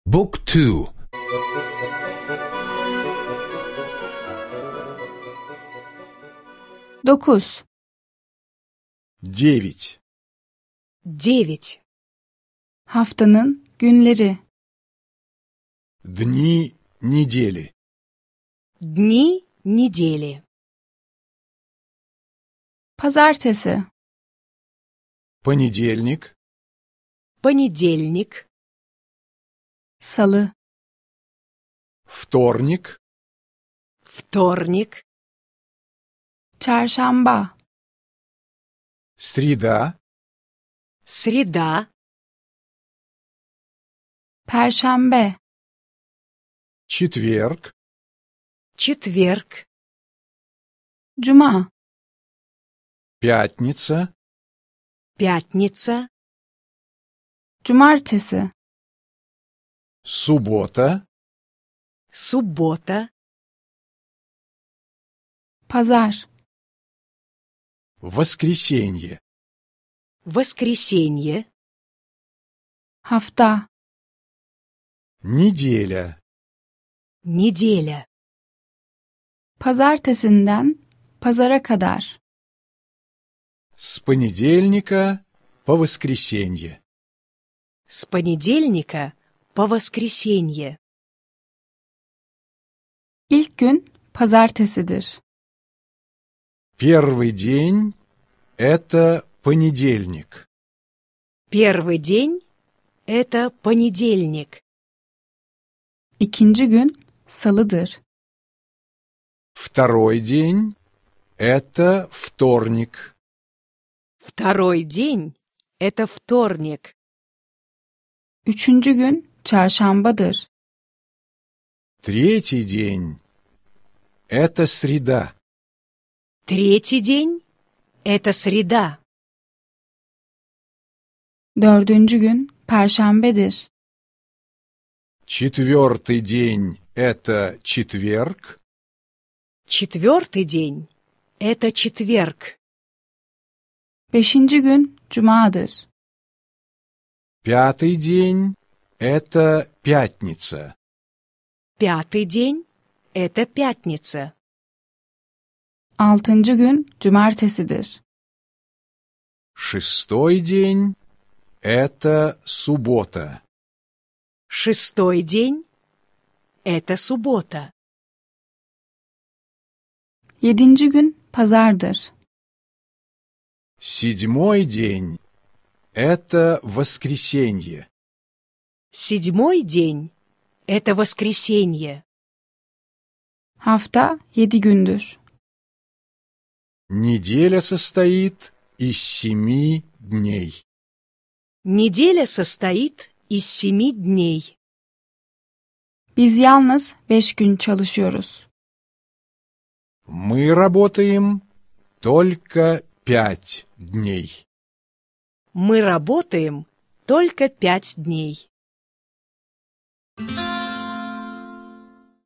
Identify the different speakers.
Speaker 1: Book 2.
Speaker 2: 9.
Speaker 3: 9.
Speaker 4: 9.
Speaker 2: Haftanın günleri.
Speaker 3: Дни недели.
Speaker 4: Дни недели.
Speaker 2: Pazartesi,
Speaker 3: Понедельник,
Speaker 4: Понедельник.
Speaker 2: salı,
Speaker 3: вторник,
Speaker 4: Вторник.
Speaker 2: çarşamba,
Speaker 3: среда,
Speaker 4: Среда.
Speaker 2: perşembe,
Speaker 3: четверг,
Speaker 4: Четверг.
Speaker 2: cuma,
Speaker 3: пятница,
Speaker 4: Пятница.
Speaker 2: cumartesi,
Speaker 3: суббота,
Speaker 4: Суббота.
Speaker 2: pazar,
Speaker 3: воскресенье,
Speaker 4: Воскресенье.
Speaker 2: hafta,
Speaker 3: неделя,
Speaker 4: Неделя.
Speaker 2: pazartesinden pazara kadar.
Speaker 3: с понедельника по воскресенье.
Speaker 4: С понедельника по воскресенье.
Speaker 2: İlk gün pazartesidir.
Speaker 3: Первый день – это понедельник.
Speaker 4: Первый день – это понедельник.
Speaker 2: İkinci gün salıdır.
Speaker 3: Второй день – это вторник.
Speaker 4: Второй день – это вторник.
Speaker 2: Üçüncü gün çarşambadır.
Speaker 3: Третий день – это среда.
Speaker 4: Третий день – это среда.
Speaker 2: Dördüncü gün perşembedir.
Speaker 3: Четвертый день – это четверг.
Speaker 4: Четвертый день – это четверг.
Speaker 2: Beşinci gün cumadır.
Speaker 3: Пятый день – это пятница.
Speaker 4: Пятый день – это пятница.
Speaker 2: Altıncı gün cumartesidir.
Speaker 3: Шестой день – это суббота.
Speaker 4: Шестой день – это суббота.
Speaker 2: Yedinci gün pazardır.
Speaker 3: Седьмой день – это воскресенье.
Speaker 4: Седьмой день – это воскресенье.
Speaker 2: Hafta 7 gündür.
Speaker 3: Неделя состоит из 7 дней.
Speaker 4: Неделя состоит из 7 дней.
Speaker 2: Biz yalnız 5 gün çalışıyoruz.
Speaker 3: Мы работаем только 5 дней.
Speaker 4: Мы работаем только 5 дней.